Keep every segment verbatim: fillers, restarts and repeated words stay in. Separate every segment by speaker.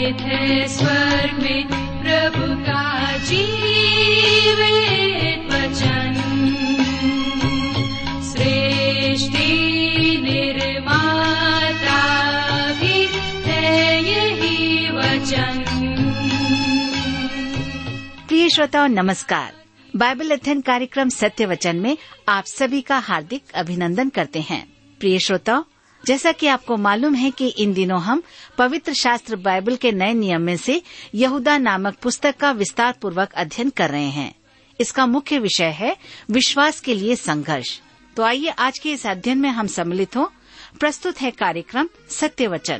Speaker 1: प्रकाशित है स्वर्ग में प्रभु का जीवित वचन। सृष्टि निर्माता भी है यही वचन।
Speaker 2: प्रिय श्रोताओ नमस्कार। बाइबल अध्ययन कार्यक्रम सत्य वचन में आप सभी का हार्दिक अभिनंदन करते हैं। प्रिय श्रोताओ, जैसा कि आपको मालूम है कि इन दिनों हम पवित्र शास्त्र बाइबल के नए नियम में से यहूदा नामक पुस्तक का विस्तार पूर्वक अध्ययन कर रहे हैं। इसका मुख्य विषय है विश्वास के लिए संघर्ष। तो आइए आज के इस अध्ययन में हम सम्मिलित हों। प्रस्तुत है कार्यक्रम सत्य वचन।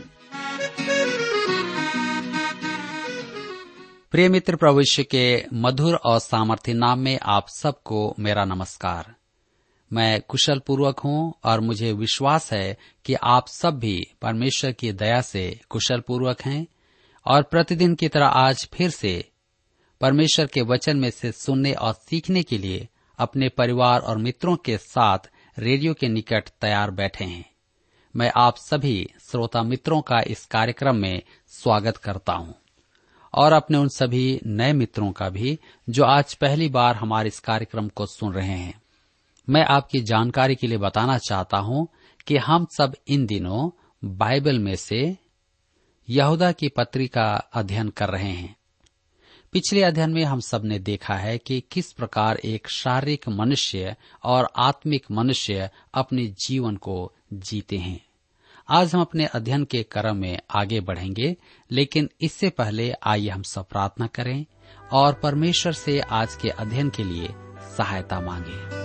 Speaker 3: प्रिय मित्र, प्रभु यीशु के मधुर और सामर्थ्य नाम में आप सबको मेरा नमस्कार। मैं कुशल पूर्वक हूँ और मुझे विश्वास है कि आप सब भी परमेश्वर की दया से कुशल पूर्वक हैं और प्रतिदिन की तरह आज फिर से परमेश्वर के वचन में से सुनने और सीखने के लिए अपने परिवार और मित्रों के साथ रेडियो के निकट तैयार बैठे हैं। मैं आप सभी श्रोता मित्रों का इस कार्यक्रम में स्वागत करता हूँ और अपने उन सभी नए मित्रों का भी जो आज पहली बार हमारे इस कार्यक्रम को सुन रहे हैं। मैं आपकी जानकारी के लिए बताना चाहता हूं कि हम सब इन दिनों बाइबल में से यहूदा की पत्री का अध्ययन कर रहे हैं। पिछले अध्ययन में हम सब ने देखा है कि किस प्रकार एक शारीरिक मनुष्य और आत्मिक मनुष्य अपने जीवन को जीते हैं। आज हम अपने अध्ययन के क्रम में आगे बढ़ेंगे, लेकिन इससे पहले आइए हम सब प्रार्थना करें और परमेश्वर से आज के अध्ययन के लिए सहायता मांगे।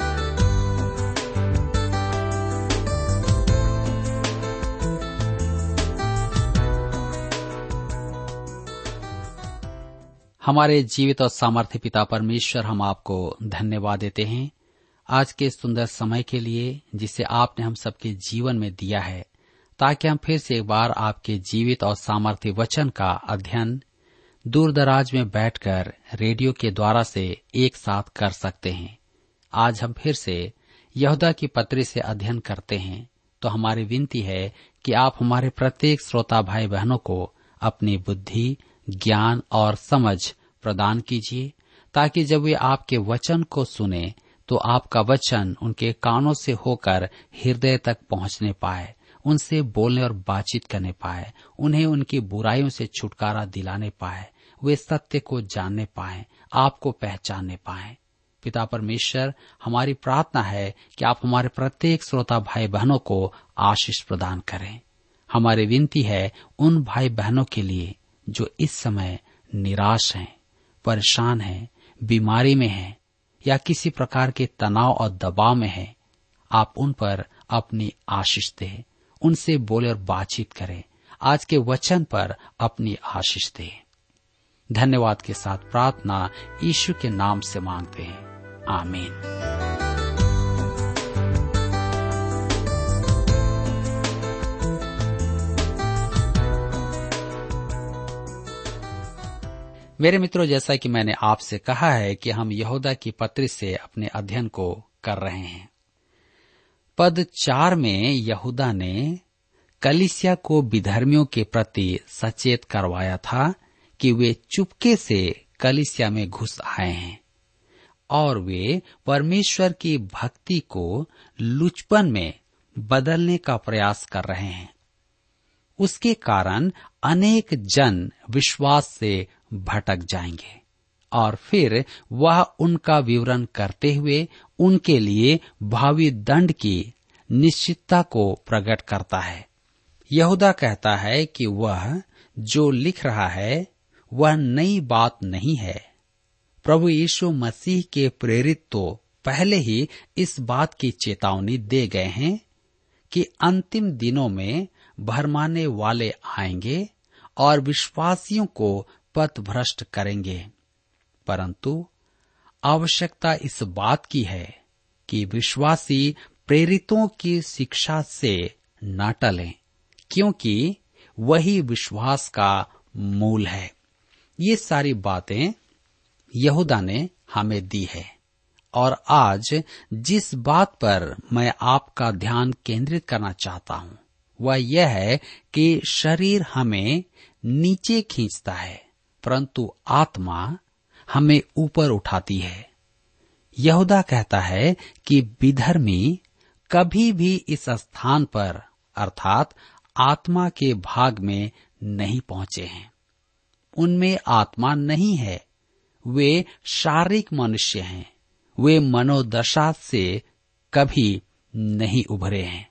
Speaker 3: हमारे जीवित और सामर्थ्य पिता परमेश्वर, हम आपको धन्यवाद देते हैं आज के सुंदर समय के लिए जिसे आपने हम सबके जीवन में दिया है, ताकि हम फिर से एक बार आपके जीवित और सामर्थ्य वचन का अध्ययन दूर दराज में बैठकर रेडियो के द्वारा से एक साथ कर सकते हैं। आज हम फिर से यहूदा की पत्री से अध्ययन करते हैं, तो हमारी विनती है कि आप हमारे प्रत्येक श्रोता भाई बहनों को अपनी बुद्धि, ज्ञान और समझ प्रदान कीजिए, ताकि जब वे आपके वचन को सुने तो आपका वचन उनके कानों से होकर हृदय तक पहुंचने पाए, उनसे बोलने और बातचीत करने पाए, उन्हें उनकी बुराइयों से छुटकारा दिलाने पाए, वे सत्य को जानने पाए, आपको पहचानने पाए। पिता परमेश्वर, हमारी प्रार्थना है कि आप हमारे प्रत्येक श्रोता भाई बहनों को आशीष प्रदान करें। हमारी विनती है उन भाई बहनों के लिए जो इस समय निराश हैं, परेशान हैं, बीमारी में हैं या किसी प्रकार के तनाव और दबाव में हैं। आप उन पर अपनी आशीष दें, उनसे बोले और बातचीत करें, आज के वचन पर अपनी आशीष दें। धन्यवाद के साथ प्रार्थना यीशु के नाम से मांगते हैं, आमीन। मेरे मित्रों, जैसा कि मैंने आपसे कहा है कि हम यहूदा की पत्री से अपने अध्ययन को कर रहे हैं। पद चार में यहूदा ने कलीसिया को विधर्मियों के प्रति सचेत करवाया था कि वे चुपके से कलीसिया में घुस आए हैं और वे परमेश्वर की भक्ति को लुचपन में बदलने का प्रयास कर रहे हैं। उसके कारण अनेक जन विश्वास से भटक जाएंगे और फिर वह उनका विवरण करते हुए उनके लिए भावी दंड की निश्चितता को प्रकट करता है। यहूदा कहता है कि वह जो लिख रहा है वह नई बात नहीं है। प्रभु यीशु मसीह के प्रेरित तो पहले ही इस बात की चेतावनी दे गए हैं कि अंतिम दिनों में भरमाने वाले आएंगे और विश्वासियों को पथभ्रष्ट करेंगे, परंतु आवश्यकता इस बात की है कि विश्वासी प्रेरितों की शिक्षा से न टलें, क्योंकि वही विश्वास का मूल है। ये सारी बातें यहूदा ने हमें दी है और आज जिस बात पर मैं आपका ध्यान केंद्रित करना चाहता हूँ वह यह है कि शरीर हमें नीचे खींचता है, परंतु आत्मा हमें ऊपर उठाती है। यहूदा कहता है कि विधर्मी कभी भी इस स्थान पर अर्थात आत्मा के भाग में नहीं पहुंचे हैं। उनमें आत्मा नहीं है, वे शारीरिक मनुष्य हैं। वे मनोदशा से कभी नहीं उभरे हैं।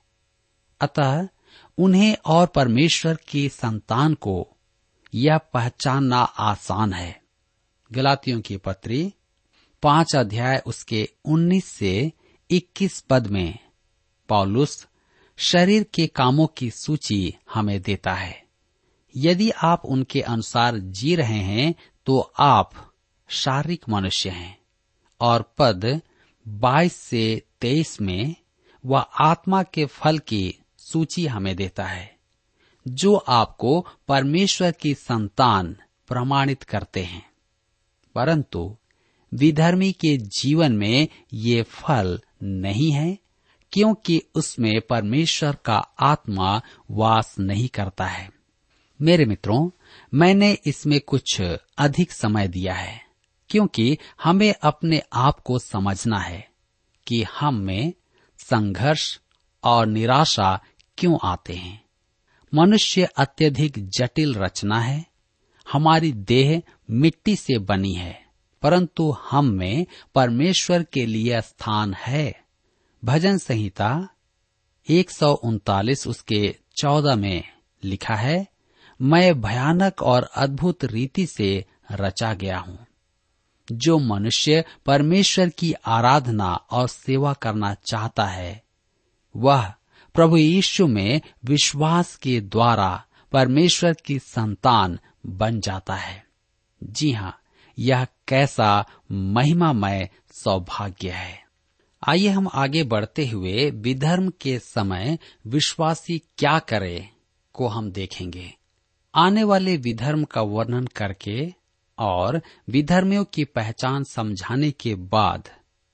Speaker 3: अतः उन्हें और परमेश्वर की संतान को यह पहचानना आसान है। गलातियों की पत्री पांच अध्याय उसके उन्नीस से इक्कीस पद में पौलुस शरीर के कामों की सूची हमें देता है। यदि आप उनके अनुसार जी रहे हैं तो आप शारीरिक मनुष्य हैं। और पद बाईस से तेईस में वह आत्मा के फल की सूची हमें देता है, जो आपको परमेश्वर की संतान प्रमाणित करते हैं। परंतु विधर्मी के जीवन में ये फल नहीं है, क्योंकि उसमें परमेश्वर का आत्मा वास नहीं करता है। मेरे मित्रों, मैंने इसमें कुछ अधिक समय दिया है, क्योंकि हमें अपने आप को समझना है कि हम में संघर्ष और निराशा क्यों आते हैं। मनुष्य अत्यधिक जटिल रचना है। हमारी देह मिट्टी से बनी है, परंतु हम में परमेश्वर के लिए स्थान है। भजन संहिता एक सौ उनतालीस उसके चौदह में लिखा है, मैं भयानक और अद्भुत रीति से रचा गया हूँ। जो मनुष्य परमेश्वर की आराधना और सेवा करना चाहता है, वह प्रभु यीशु में विश्वास के द्वारा परमेश्वर की संतान बन जाता है। जी हाँ, यह कैसा महिमामय सौभाग्य है। आइए हम आगे बढ़ते हुए विधर्म के समय विश्वासी क्या करे को हम देखेंगे। आने वाले विधर्म का वर्णन करके और विधर्मियों की पहचान समझाने के बाद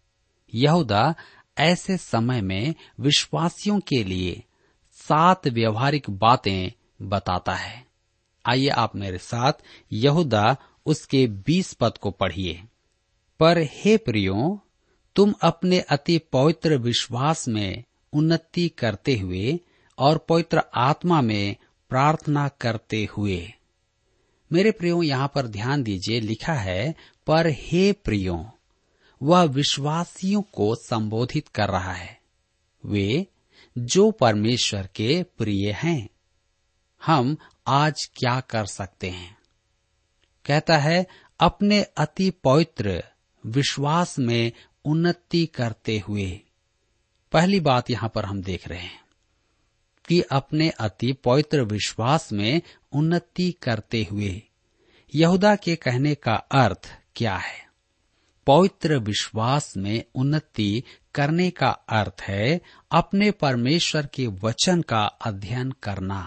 Speaker 3: यहूदा ऐसे समय में विश्वासियों के लिए सात व्यवहारिक बातें बताता है। आइए आप मेरे साथ यहूदा उसके बीस पद को पढ़िए। पर हे प्रियो, तुम अपने अति पवित्र विश्वास में उन्नति करते हुए और पवित्र आत्मा में प्रार्थना करते हुए। मेरे प्रियो, यहाँ पर ध्यान दीजिए, लिखा है पर हे प्रियो। वह विश्वासियों को संबोधित कर रहा है, वे जो परमेश्वर के प्रिय हैं। हम आज क्या कर सकते हैं? कहता है अपने अति पवित्र विश्वास में उन्नति करते हुए। पहली बात यहाँ पर हम देख रहे हैं कि अपने अति पवित्र विश्वास में उन्नति करते हुए। यहूदा के कहने का अर्थ क्या है? पवित्र विश्वास में उन्नति करने का अर्थ है अपने परमेश्वर के वचन का अध्ययन करना।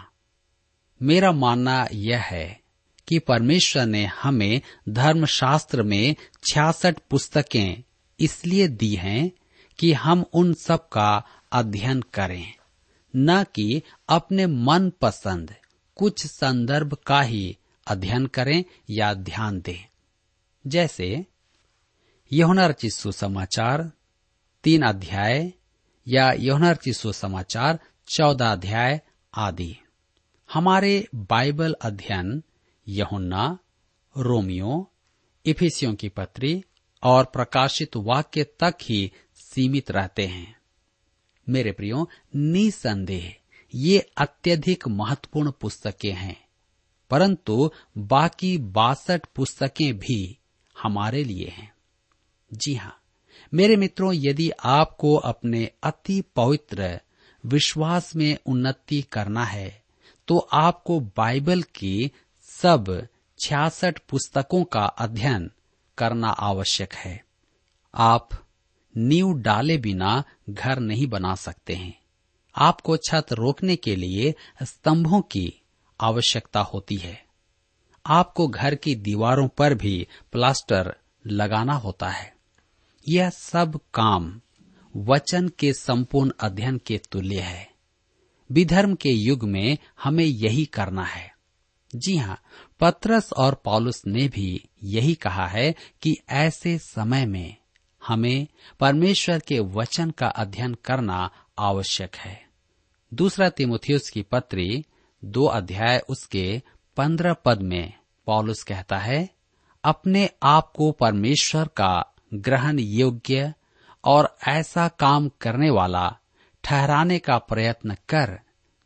Speaker 3: मेरा मानना यह है कि परमेश्वर ने हमें धर्मशास्त्र में छियासठ पुस्तकें इसलिए दी हैं कि हम उन सब का अध्ययन करें, न कि अपने मन पसंद कुछ संदर्भ का ही अध्ययन करें या ध्यान दें। जैसे यूहन्ना रचित सुसमाचार तीन अध्याय या यूहन्ना रचित सुसमाचार चौदह अध्याय आदि। हमारे बाइबल अध्ययन यूहन्ना, रोमियो, इफिसियों की पत्री और प्रकाशित वाक्य तक ही सीमित रहते हैं। मेरे प्रियो, निसंदेह ये अत्यधिक महत्वपूर्ण पुस्तकें हैं, परंतु बाकी बासठ पुस्तकें भी हमारे लिए हैं। जी हाँ मेरे मित्रों, यदि आपको अपने अति पवित्र विश्वास में उन्नति करना है तो आपको बाइबल की सब छियासठ पुस्तकों का अध्ययन करना आवश्यक है। आप नींव डाले बिना घर नहीं बना सकते हैं। आपको छत रोकने के लिए स्तंभों की आवश्यकता होती है। आपको घर की दीवारों पर भी प्लास्टर लगाना होता है। यह सब काम वचन के संपूर्ण अध्ययन के तुल्य है। विधर्म के युग में हमें यही करना है। जी हाँ, पतरस और पौलुस ने भी यही कहा है कि ऐसे समय में हमें परमेश्वर के वचन का अध्ययन करना आवश्यक है। दूसरा तीमुथियुस की पत्री दो अध्याय उसके पंद्रह पद में पौलुस कहता है, अपने आप को परमेश्वर का ग्रहण योग्य और ऐसा काम करने वाला ठहराने का प्रयत्न कर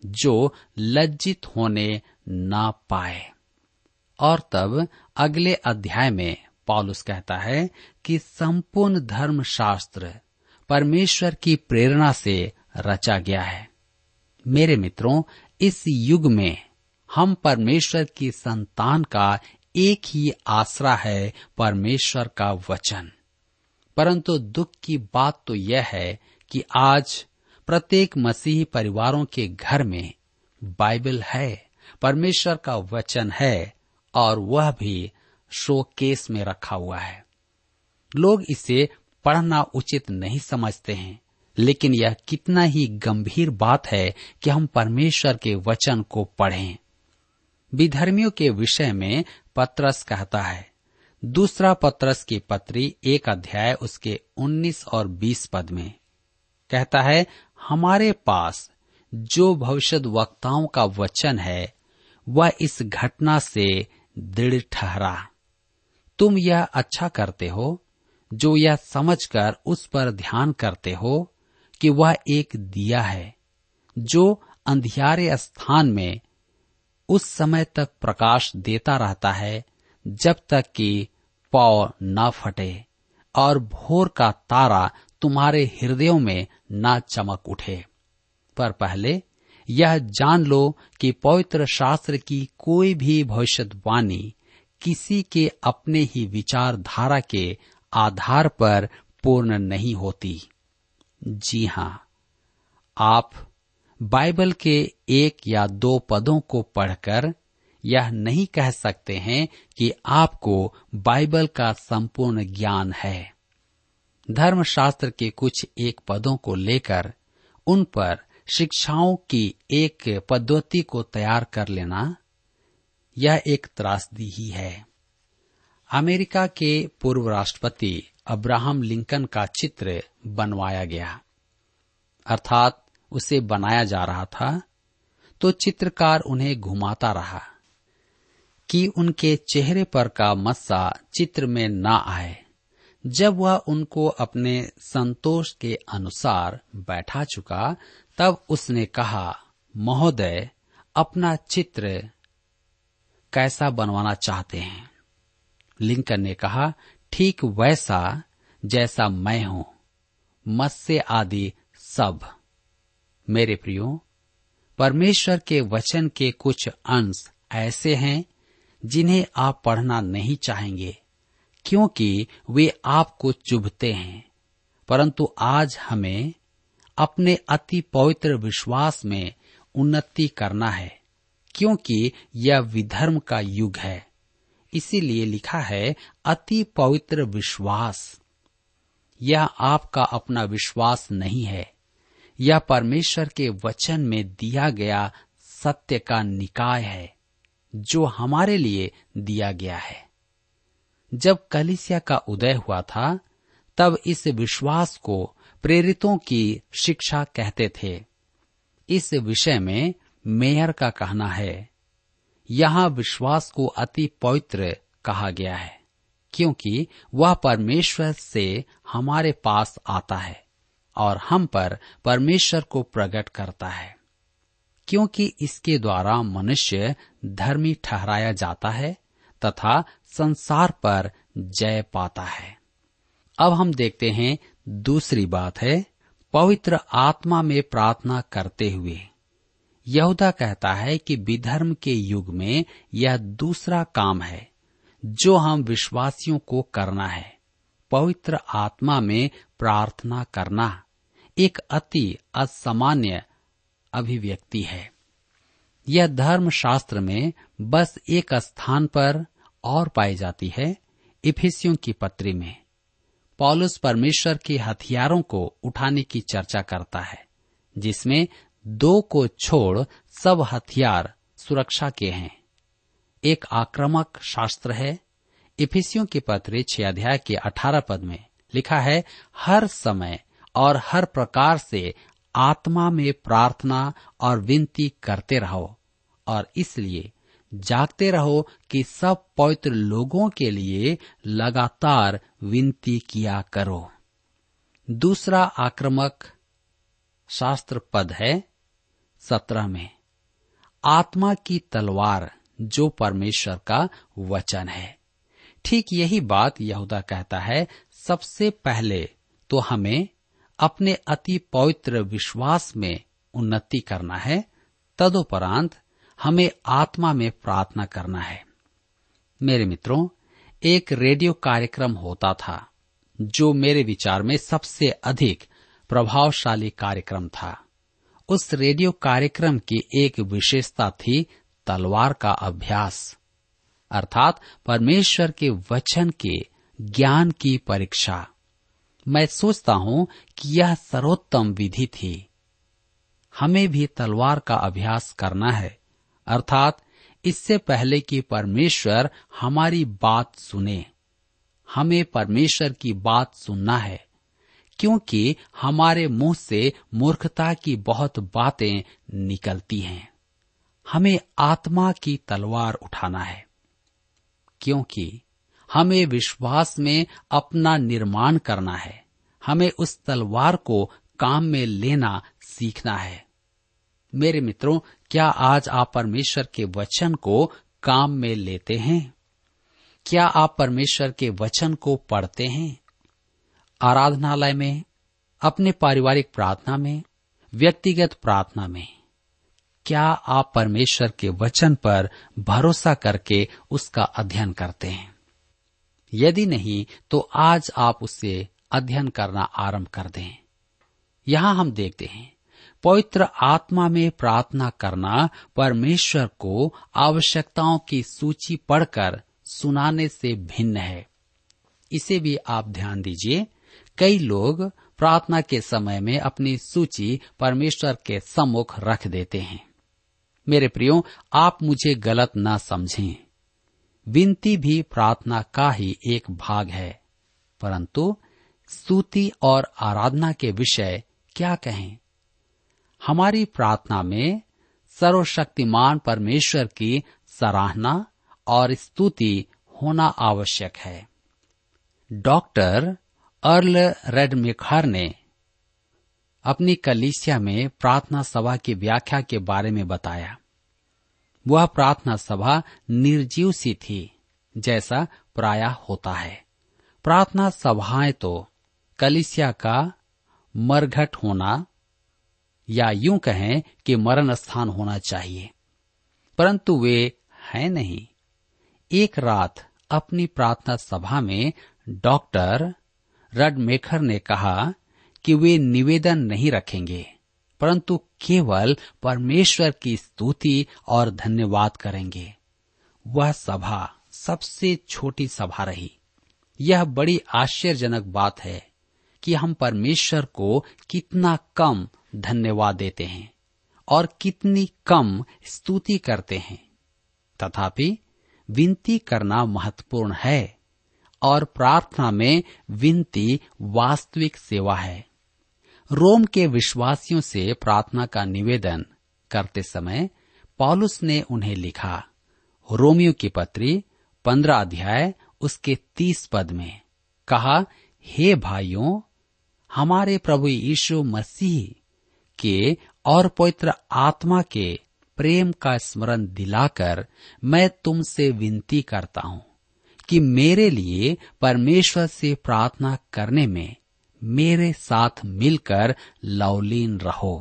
Speaker 3: जो लज्जित होने ना पाए। और तब अगले अध्याय में पौलुस कहता है कि संपूर्ण धर्मशास्त्र परमेश्वर की प्रेरणा से रचा गया है। मेरे मित्रों, इस युग में हम परमेश्वर की संतान का एक ही आसरा है, परमेश्वर का वचन। परंतु दुख की बात तो यह है कि आज प्रत्येक मसीही परिवारों के घर में बाइबल है, परमेश्वर का वचन है, और वह भी शोकेस में रखा हुआ है। लोग इसे पढ़ना उचित नहीं समझते हैं, लेकिन यह कितना ही गंभीर बात है कि हम परमेश्वर के वचन को पढ़ें। विधर्मियों के विषय में पतरस कहता है, दूसरा पतरस की पत्री एक अध्याय उसके उन्नीस और बीस पद में कहता है, हमारे पास जो भविष्यद्वक्ताओं का वचन है वह इस घटना से दृढ़ ठहरा। तुम यह अच्छा करते हो जो यह समझकर उस पर ध्यान करते हो कि वह एक दिया है जो अंधियारे स्थान में उस समय तक प्रकाश देता रहता है जब तक कि पौ न फटे और भोर का तारा तुम्हारे हृदयों में न चमक उठे। पर पहले यह जान लो कि पवित्र शास्त्र की कोई भी भविष्यवाणी किसी के अपने ही विचारधारा के आधार पर पूर्ण नहीं होती। जी हाँ, आप बाइबल के एक या दो पदों को पढ़कर यह नहीं कह सकते हैं कि आपको बाइबल का संपूर्ण ज्ञान है। धर्मशास्त्र के कुछ एक पदों को लेकर उन पर शिक्षाओं की एक पद्धति को तैयार कर लेना यह एक त्रासदी ही है। अमेरिका के पूर्व राष्ट्रपति अब्राहम लिंकन का चित्र बनवाया गया, अर्थात उसे बनाया जा रहा था, तो चित्रकार उन्हें घुमाता रहा कि उनके चेहरे पर का मस्सा चित्र में न आए। जब वह उनको अपने संतोष के अनुसार बैठा चुका, तब उसने कहा, महोदय, अपना चित्र कैसा बनवाना चाहते हैं? लिंकन ने कहा, ठीक वैसा जैसा मैं हूं, मस्से आदि सब। मेरे प्रियो, परमेश्वर के वचन के कुछ अंश ऐसे हैं जिन्हें आप पढ़ना नहीं चाहेंगे क्योंकि वे आपको चुभते हैं, परंतु आज हमें अपने अति पवित्र विश्वास में उन्नति करना है क्योंकि यह विधर्म का युग है। इसीलिए लिखा है अति पवित्र विश्वास। यह आपका अपना विश्वास नहीं है, यह परमेश्वर के वचन में दिया गया सत्य का निकाय है जो हमारे लिए दिया गया है। जब कलीसिया का उदय हुआ था, तब इस विश्वास को प्रेरितों की शिक्षा कहते थे। इस विषय में मेयर का कहना है, यहाँ विश्वास को अति पवित्र कहा गया है क्योंकि वह परमेश्वर से हमारे पास आता है और हम पर परमेश्वर को प्रकट करता है, क्योंकि इसके द्वारा मनुष्य धर्मी ठहराया जाता है तथा संसार पर जय पाता है। अब हम देखते हैं दूसरी बात है, पवित्र आत्मा में प्रार्थना करते हुए। यहूदा कहता है कि विधर्म के युग में यह दूसरा काम है जो हम विश्वासियों को करना है। पवित्र आत्मा में प्रार्थना करना एक अति असामान्य अभिव्यक्ति है। यह धर्म शास्त्र में बस एक स्थान पर और पाई जाती है, इफिसियों की पत्री में। पौलुस परमेश्वर के हथियारों को उठाने की चर्चा करता है जिसमें दो को छोड़ सब हथियार सुरक्षा के हैं। एक आक्रामक शास्त्र है। इफिसियों के पत्र छह अध्याय के अठारह पद में लिखा है, हर समय और हर प्रकार से आत्मा में प्रार्थना और विनती करते रहो, और इसलिए जागते रहो कि सब पवित्र लोगों के लिए लगातार विनती किया करो। दूसरा आक्रामक शास्त्र पद है सत्रह में, आत्मा की तलवार जो परमेश्वर का वचन है। ठीक यही बात यहूदा कहता है, सबसे पहले तो हमें अपने अति पवित्र विश्वास में उन्नति करना है, तदुपरांत हमें आत्मा में प्रार्थना करना है। मेरे मित्रों, एक रेडियो कार्यक्रम होता था जो मेरे विचार में सबसे अधिक प्रभावशाली कार्यक्रम था। उस रेडियो कार्यक्रम की एक विशेषता थी तलवार का अभ्यास, अर्थात परमेश्वर के वचन के ज्ञान की परीक्षा। मैं सोचता हूं कि यह सर्वोत्तम विधि थी। हमें भी तलवार का अभ्यास करना है, अर्थात इससे पहले कि परमेश्वर हमारी बात सुने, हमें परमेश्वर की बात सुनना है, क्योंकि हमारे मुंह से मूर्खता की बहुत बातें निकलती हैं। हमें आत्मा की तलवार उठाना है, क्योंकि हमें विश्वास में अपना निर्माण करना है। हमें उस तलवार को काम में लेना सीखना है। मेरे मित्रों, क्या आज आप परमेश्वर के वचन को काम में लेते हैं? क्या आप परमेश्वर के वचन को पढ़ते हैं? आराधनालय में, अपने पारिवारिक प्रार्थना में, व्यक्तिगत प्रार्थना में क्या आप परमेश्वर के वचन पर भरोसा करके उसका अध्ययन करते हैं? यदि नहीं, तो आज आप उससे अध्ययन करना आरंभ कर दें। यहाँ हम देखते हैं, पवित्र आत्मा में प्रार्थना करना परमेश्वर को आवश्यकताओं की सूची पढ़कर सुनाने से भिन्न है। इसे भी आप ध्यान दीजिए। कई लोग प्रार्थना के समय में अपनी सूची परमेश्वर के सम्मुख रख देते हैं। मेरे प्रियो, आप मुझे गलत न समझें। विनती भी प्रार्थना का ही एक भाग है, परंतु स्तुति और आराधना के विषय क्या कहें? हमारी प्रार्थना में सर्वशक्तिमान परमेश्वर की सराहना और स्तुति होना आवश्यक है। डॉक्टर अर्ल रेडमेकर ने अपनी कलीसिया में प्रार्थना सभा की व्याख्या के बारे में बताया। वह प्रार्थना सभा निर्जीव सी थी, जैसा प्रायः होता है। प्रार्थना सभाएं तो कलीसिया का मरघट होना या यूं कहें कि मरण स्थान होना चाहिए, परंतु वे हैं नहीं। एक रात अपनी प्रार्थना सभा में डॉक्टर रेडमेकर ने कहा कि वे निवेदन नहीं रखेंगे, परंतु केवल परमेश्वर की स्तुति और धन्यवाद करेंगे। वह सभा सबसे छोटी सभा रही। यह बड़ी आश्चर्यजनक बात है कि हम परमेश्वर को कितना कम धन्यवाद देते हैं और कितनी कम स्तुति करते हैं। तथापि विनती करना महत्वपूर्ण है और प्रार्थना में विनती वास्तविक सेवा है। रोम के विश्वासियों से प्रार्थना का निवेदन करते समय पौलुस ने उन्हें लिखा। रोमियो की पत्री पंद्रह अध्याय उसके तीस पद में कहा, हे भाइयों, हमारे प्रभु यीशु मसीह के और पवित्र आत्मा के प्रेम का स्मरण दिलाकर मैं तुमसे विनती करता हूं कि मेरे लिए परमेश्वर से प्रार्थना करने में मेरे साथ मिलकर लवलीन रहो।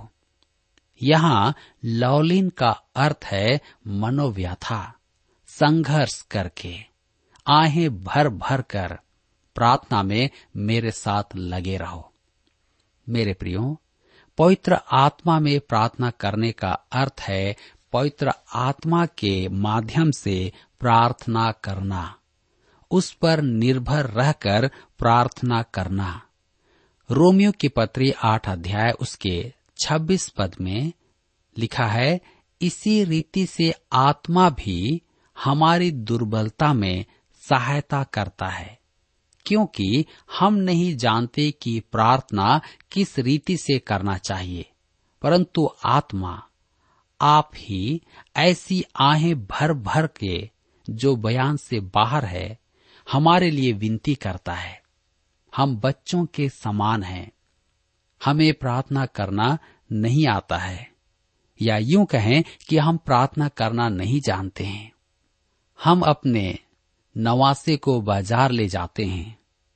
Speaker 3: यहाँ लवलीन का अर्थ है मनोव्यथा, संघर्ष करके, आहें भर भर कर प्रार्थना में मेरे साथ लगे रहो। मेरे प्रियो, पवित्र आत्मा में प्रार्थना करने का अर्थ है पवित्र आत्मा के माध्यम से प्रार्थना करना, उस पर निर्भर रहकर प्रार्थना करना। रोमियो की पत्री आठ अध्याय उसके छब्बीस पद में लिखा है, इसी रीति से आत्मा भी हमारी दुर्बलता में सहायता करता है, क्योंकि हम नहीं जानते कि प्रार्थना किस रीति से करना चाहिए, परंतु आत्मा आप ही ऐसी आहें भर भर के, जो बयान से बाहर है, हमारे लिए विनती करता है। हम बच्चों के समान हैं। हमें प्रार्थना करना नहीं आता है, या यूं कहें कि हम प्रार्थना करना नहीं जानते हैं। हम अपने नवासे को बाजार ले जाते हैं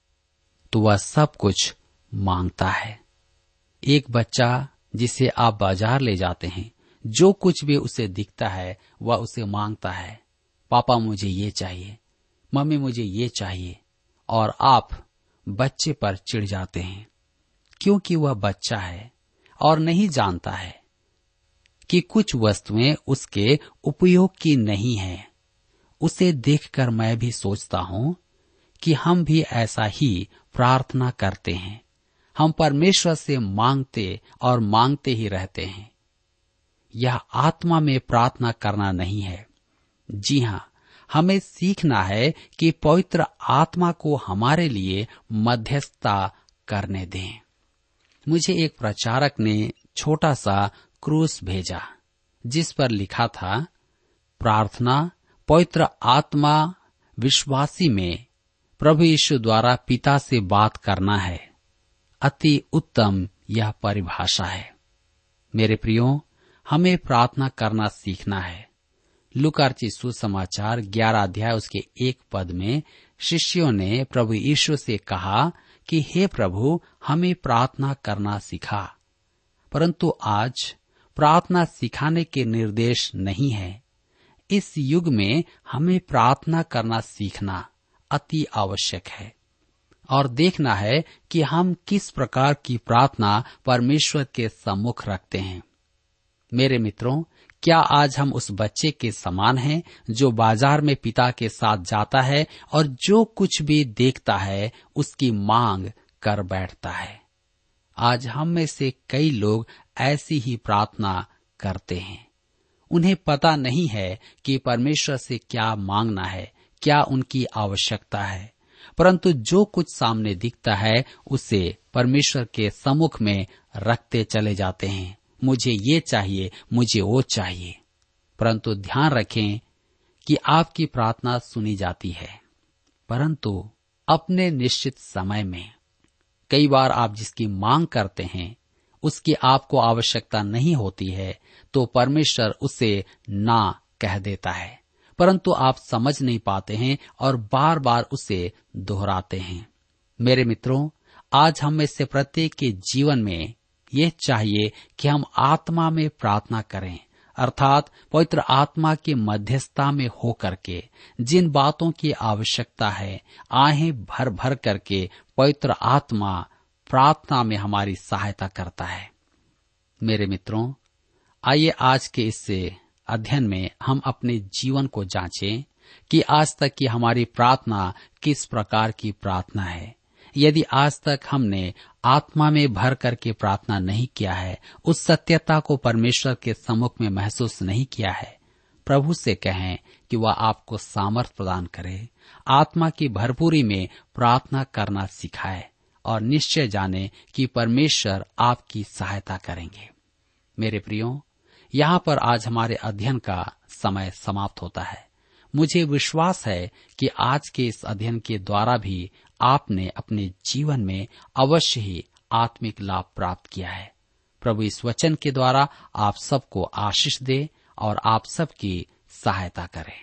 Speaker 3: तो वह सब कुछ मांगता है। एक बच्चा जिसे आप बाजार ले जाते हैं, जो कुछ भी उसे दिखता है वह उसे मांगता है। पापा मुझे ये चाहिए, मम्मी मुझे ये चाहिए, और आप बच्चे पर चिढ़ जाते हैं, क्योंकि वह बच्चा है और नहीं जानता है कि कुछ वस्तुएं उसके उपयोग की नहीं हैं। उसे देखकर मैं भी सोचता हूं कि हम भी ऐसा ही प्रार्थना करते हैं। हम परमेश्वर से मांगते और मांगते ही रहते हैं। यह आत्मा में प्रार्थना करना नहीं है। जी हाँ, हमें सीखना है कि पवित्र आत्मा को हमारे लिए मध्यस्थता करने दें। मुझे एक प्रचारक ने छोटा सा क्रूस भेजा, जिस पर लिखा था, प्रार्थना पवित्र आत्मा विश्वासी में प्रभु यीशु द्वारा पिता से बात करना है। अति उत्तम यह परिभाषा है। मेरे प्रियो, हमें प्रार्थना करना सीखना है। लूका रचित सुसमाचार ग्यारह अध्याय उसके एक पद में शिष्यों ने प्रभु यीशु से कहा कि हे प्रभु, हमें प्रार्थना करना सिखा। परंतु आज प्रार्थना सिखाने के निर्देश नहीं है। इस युग में हमें प्रार्थना करना सीखना अति आवश्यक है और देखना है कि हम किस प्रकार की प्रार्थना परमेश्वर के सम्मुख रखते हैं। मेरे मित्रों, क्या आज हम उस बच्चे के समान हैं जो बाजार में पिता के साथ जाता है और जो कुछ भी देखता है उसकी मांग कर बैठता है? आज हम में से कई लोग ऐसी ही प्रार्थना करते हैं। उन्हें पता नहीं है कि परमेश्वर से क्या मांगना है, क्या उनकी आवश्यकता है, परंतु जो कुछ सामने दिखता है उसे परमेश्वर के सम्मुख में रखते चले जाते हैं। मुझे ये चाहिए, मुझे वो चाहिए। परंतु ध्यान रखें कि आपकी प्रार्थना सुनी जाती है, परंतु अपने निश्चित समय में। कई बार आप जिसकी मांग करते हैं उसकी आपको आवश्यकता नहीं होती है, तो परमेश्वर उसे ना कह देता है, परंतु आप समझ नहीं पाते हैं और बार बार उसे दोहराते हैं। मेरे मित्रों, आज हम में से प्रत्येक के जीवन में ये चाहिए कि हम आत्मा में प्रार्थना करें, अर्थात पवित्र आत्मा की मध्यस्थता में होकर के जिन बातों की आवश्यकता है, आहें भर भर करके पवित्र आत्मा प्रार्थना में हमारी सहायता करता है। मेरे मित्रों, आइए आज के इस अध्ययन में हम अपने जीवन को जांचें कि आज तक की हमारी प्रार्थना किस प्रकार की प्रार्थना है। यदि आज तक हमने आत्मा में भर करके प्रार्थना नहीं किया है, उस सत्यता को परमेश्वर के सम्मुख में महसूस नहीं किया है, प्रभु से कहें कि वह आपको सामर्थ प्रदान करे, आत्मा की भरपूरी में प्रार्थना करना सिखाए और निश्चय जाने कि परमेश्वर आपकी सहायता करेंगे। मेरे प्रियो, यहाँ पर आज हमारे अध्ययन का समय समाप्त होता है। मुझे विश्वास है कि आज के इस अध्ययन के द्वारा भी आपने अपने जीवन में अवश्य ही आत्मिक लाभ प्राप्त किया है। प्रभु इस वचन के द्वारा आप सबको आशीष दे और आप सबकी सहायता करे।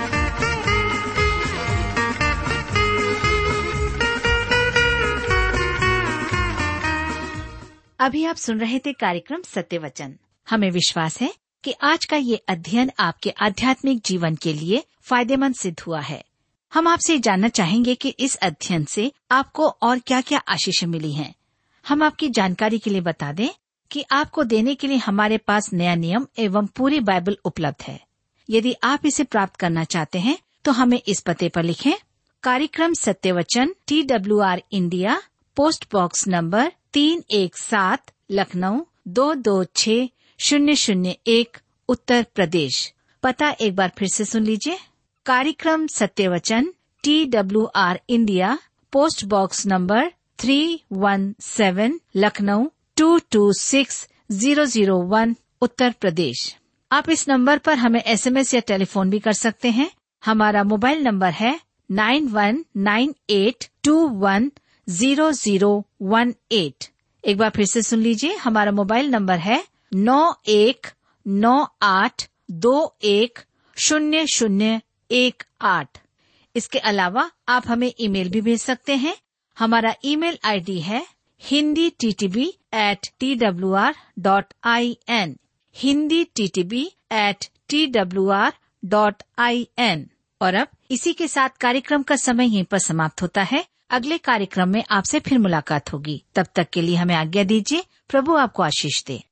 Speaker 2: अभी आप सुन रहे थे कार्यक्रम सत्य वचन। हमें विश्वास है कि आज का ये अध्ययन आपके आध्यात्मिक जीवन के लिए फायदेमंद सिद्ध हुआ है। हम आपसे जानना चाहेंगे कि इस अध्ययन से आपको और क्या क्या आशीष मिली हैं। हम आपकी जानकारी के लिए बता दें कि आपको देने के लिए हमारे पास नया नियम एवं पूरी बाइबल उपलब्ध है। यदि आप इसे प्राप्त करना चाहते हैं तो हमें इस पते पर लिखें। कार्यक्रम Satya Vachan, T W R India, post box number तीन एक सात, लखनऊ दो दो छह शून्य शून्य एक उत्तर प्रदेश। पता एक बार फिर से सुन लीजिए। कार्यक्रम Satya Vachan, T W R India, post box number three one seven, Lucknow two two six zero zero one, Uttar Pradesh. आप इस नंबर पर हमें एसएमएस या टेलीफोन भी कर सकते हैं। हमारा मोबाइल नंबर है nine one nine eight two one zero zero one eight. एक बार फिर से सुन लीजिए। हमारा मोबाइल नंबर है नौ एक नौ आठ दो एक शून्य शून्य एक आठ। इसके अलावा आप हमें ईमेल भी भेज सकते हैं। हमारा ईमेल आईडी है Hindi T T B at T W R dot I N, Hindi T T B at T W R dot I N. और अब इसी के साथ कार्यक्रम का समय यहीं पर समाप्त होता है। अगले कार्यक्रम में आपसे फिर मुलाकात होगी। तब तक के लिए हमें आज्ञा दीजिए। प्रभु आपको आशीष दे।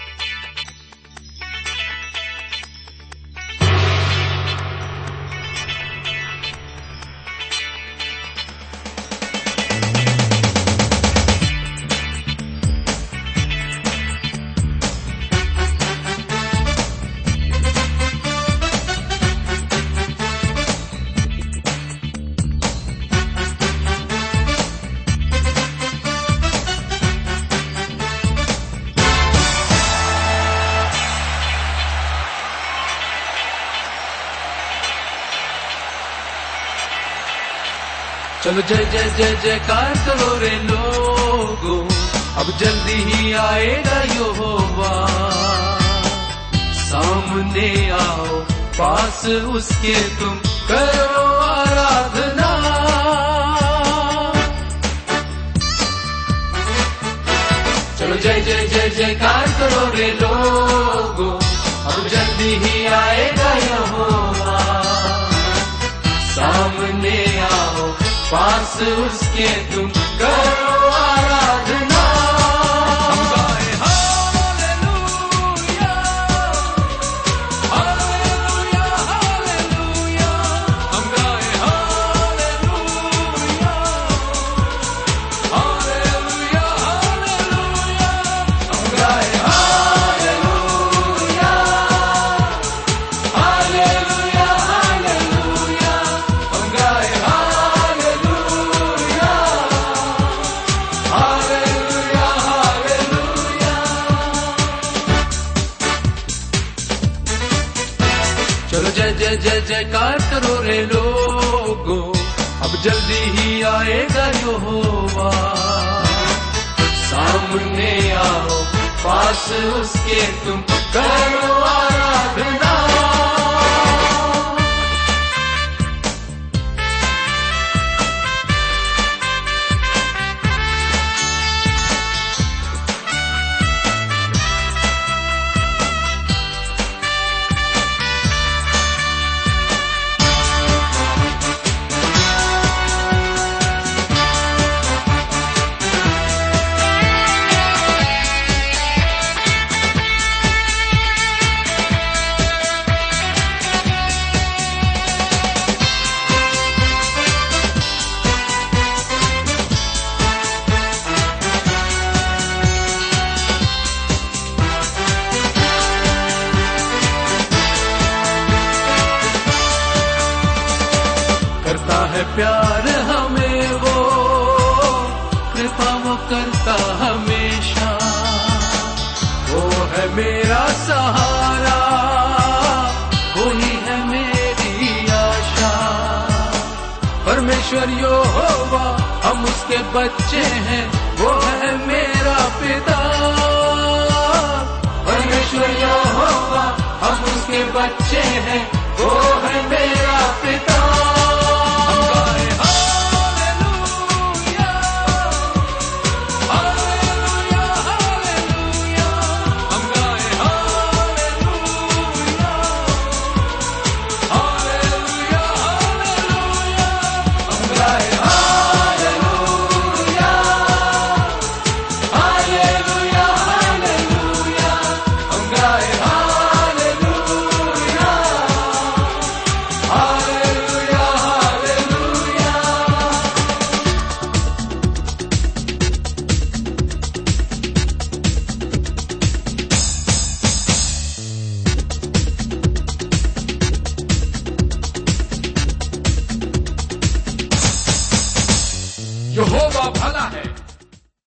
Speaker 4: चलो जय जय जय जयकार करो रे लोगो, अब जल्दी ही आएगा यहोवा। सामने आओ पास उसके तुम करो आराधना। चलो जय जय जय जयकार करो रे लोगो, अब जल्दी ही आएगा यहोवा। सामने आओ पास उसके तुम करो आराधना। हम गाए हालेलुया, हालेलुया, हालेलुया। हम गाए हालेलुया, हालेलुया, हालेलुया। हम गाए हालेलुया, हालेलुया, हालेलुया। हम गाए जय जय जय जयकार करो रे लोगो, अब जल्दी ही आएगा यहोवा। सामने आओ पास उसके तुम करो आराधना। प्यार हमें वो कृपा वो करता हमेशा, वो है मेरा सहारा, वही है मेरी आशा। परमेश्वर यहोवा हम उसके बच्चे हैं, वो है मेरा पिता। परमेश्वर यहोवा हम उसके बच्चे हैं, वो है मेरा पिता।
Speaker 5: यहोवा भला है,